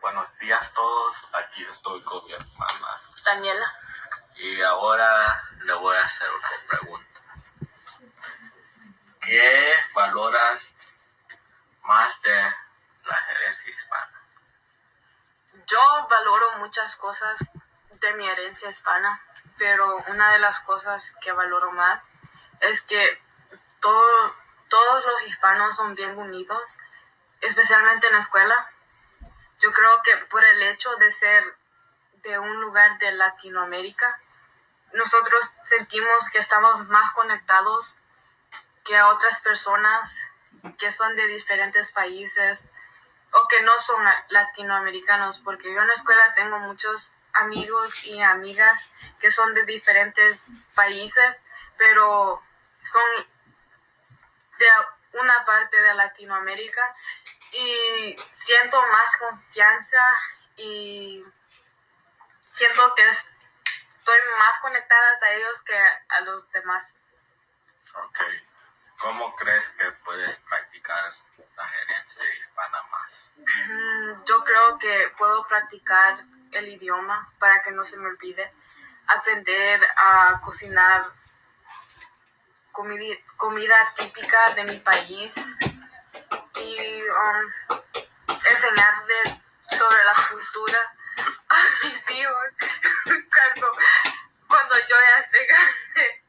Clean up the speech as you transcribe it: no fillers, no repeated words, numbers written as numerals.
Buenos días todos, aquí estoy con mi hermana Daniela. y ahora le voy a hacer una pregunta. ¿Qué valoras más de la herencia hispana? Yo valoro muchas cosas de mi herencia hispana, pero una de las cosas que valoro más es que todos los hispanos son bien unidos, especialmente en la escuela. Yo creo que por el hecho de ser de un lugar de Latinoamérica, nosotros sentimos que estamos más conectados que a otras personas que son de diferentes países o que no son latinoamericanos, porque yo en la escuela tengo muchos amigos y amigas que son de diferentes países, pero son de una parte de Latinoamérica y siento más confianza y siento que estoy más conectada a ellos que a los demás. Ok. ¿Cómo crees que puedes practicar la herencia hispana más? Yo creo que puedo practicar el idioma para que no se me olvide, aprender a cocinar comida típica de mi país y enseñarle sobre la cultura a mis hijos cuando yo ya esté grande.